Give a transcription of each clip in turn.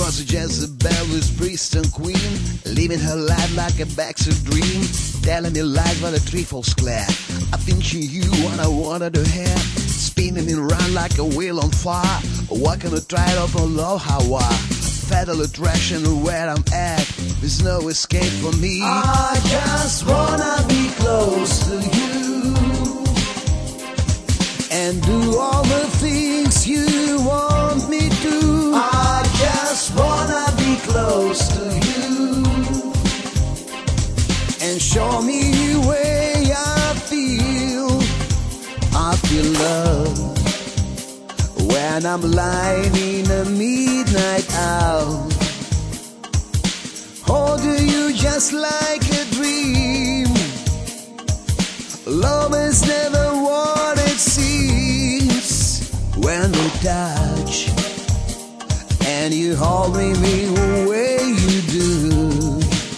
was a Jezebel with priest and queen, living her life like a backseat dream, telling me lies by the threefold square. I think she knew what I wanted to hear, spinning me around like a wheel on fire, walking the tightrope on low Hawaii. Fatal attraction where I'm at, there's no escape for me. I just wanna be close to you and do all the things you want me to. I just wanna be close to you and show me the way I feel. I feel love when I'm lying in the midnight hour. Hold you just like a dream. Love is never what it seems. When we touch and you hold me the way you do,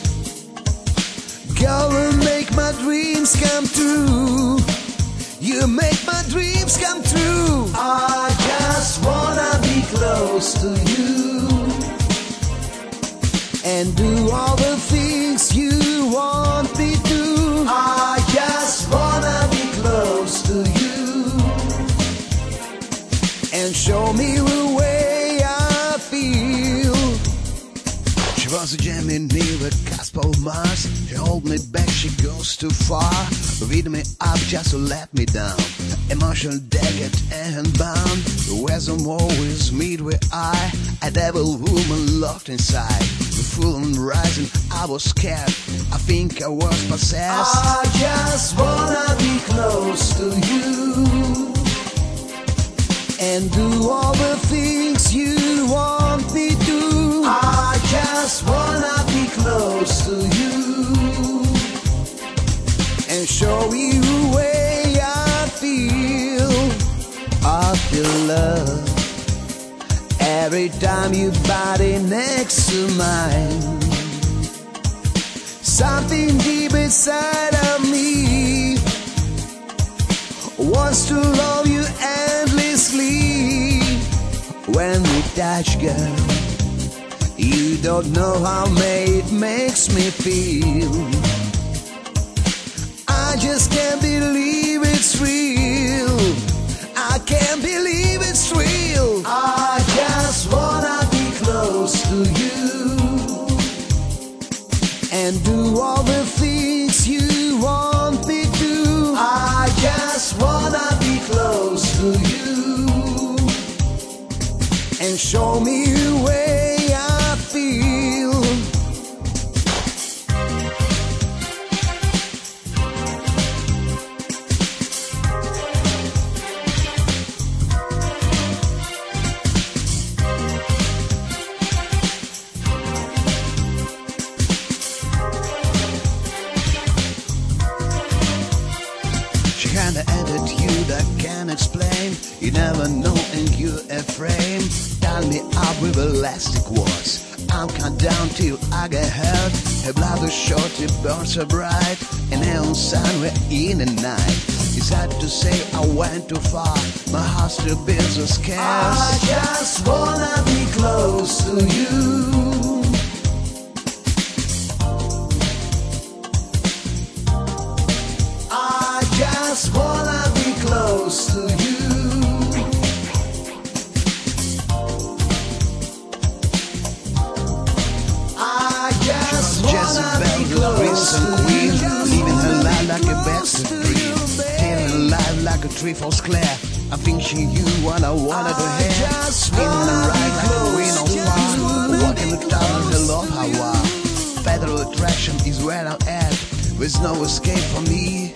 go and make my dreams come true. You make my dreams come true. I just wanna be close to you and do all the things you want me to. I just wanna be close to you and show me the way I feel. She was a Gemini with cusp of Mars. She hold me back, she goes too far. Read me up just to let me down. Emotional decadent and bound. Where's some always meet where a devil woman locked inside. The full moon rising, I was scared. I think I was possessed. I just wanna be close to you and do all the things you want me to. I just wanna be close to you and show you the way I feel. I feel love every time your body next to mine. Something deep inside of me wants to love you endlessly. When we touch, girl, you don't know how it makes me feel. I just can't believe it's real. I can't believe it's real. I just wanna be close to you and do all the things you want me to. I just wanna be close to you and show me the way I feel. She had an attitude I can't explain. You never know and you're afraid. Tie me up with elastic words. I'll count down till I get hurt. Her blood was short, it burns so bright. And neon sun, we're in the night. It's hard to say I went too far. My heart still beats so scarce. I just wanna be close to you I just wanna be close to you I just wanna be close to you living her life like a bastard dream, telling her life like a threefold square. I think she knew what I wanted to hear, spinning around like a wheel on fire, walking the town of the Lord Hawaii. Fatal attraction is where I'm at, there's no escape for me.